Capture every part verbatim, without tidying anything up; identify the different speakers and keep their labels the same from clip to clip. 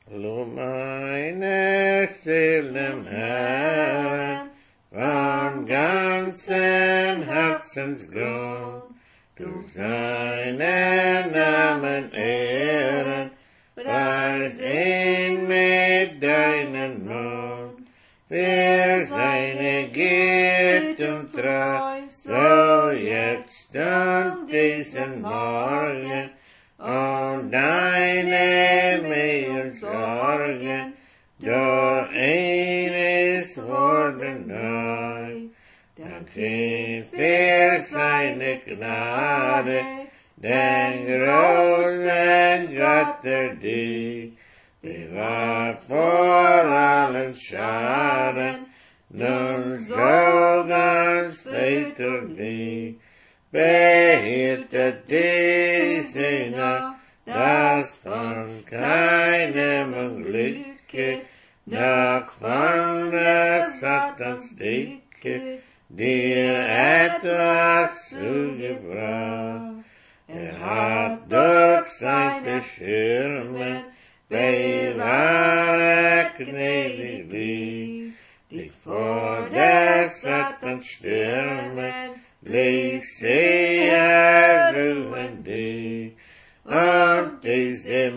Speaker 1: Lob meine Seele Herrn, von ganzem Herzensgrund, du seinen Namen ehren, preis ihn mit deinem Mund, für seine Güte und Treu, so jetzt und diesen Morgen, und deine Mühe und Sorgen, doch ein ist worden neu. Dank für seine Gnade, den großen Gott der dich, bewahrt vor allen Schaden, nun so ganz väterlich, behütet diese Nacht, das von keinem Unglücke, noch von der Satans Dicke, dir etwas zugebracht. Er hat durch seine Schirme bewahrt gnädig dich, dich vor der Satans Stürmen, ließ sie erruhen dich. Und diese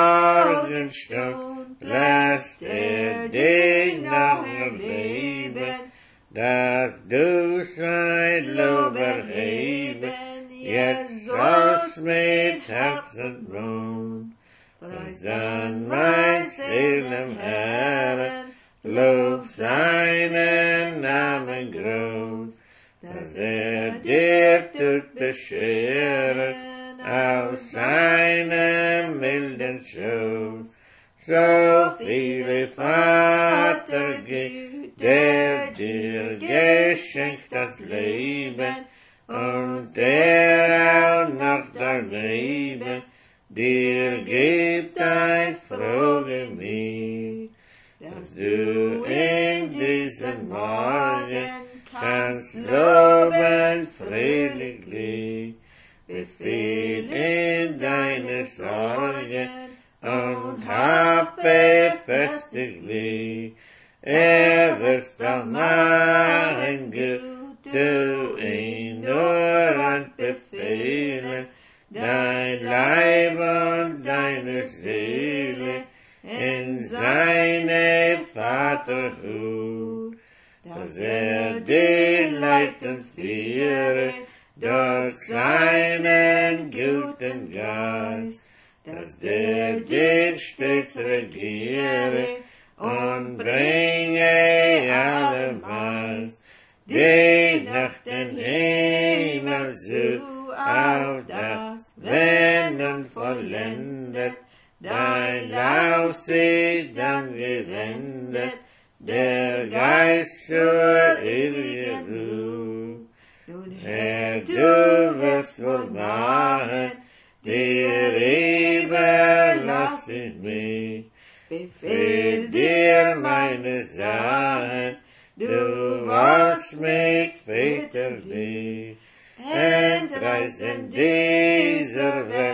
Speaker 1: Morgenstund lässt er dich noch erleben, dass du sein Lob erheben, jetzt sollst mit Herzensmut. Preis an mein Seelen Herrn, lob seinen Namen groß, dass er dir tut bescheren, aus seinem milden Schoß. So viele Vater gibt, der dir geschenkt das Leben, und der auch noch daneben dir gibt ein frohes Gemüt, dass du in diesen Morgen kannst loben friedlich, befehl in deine Sorgen und habe festiglich. Er wirst doch machen gut, du ihn nur und befehlen, dein Leib und deine Seele in seine Vaterhut, dass er dich leiten führe durch seinen guten Geist, dass der dich stets regiere und bringe alle Maß, die nach den Himmel zu, auf das, wenn und vollendet, dein Lauf sie dann gewendet, der Geist zur ewigen Ruhe. Nun, Herr, du wirst wohl machen, dir überlass ich mich, befehl dir meine Sachen, du wollst mich väterlich, entreißen dieser Welt.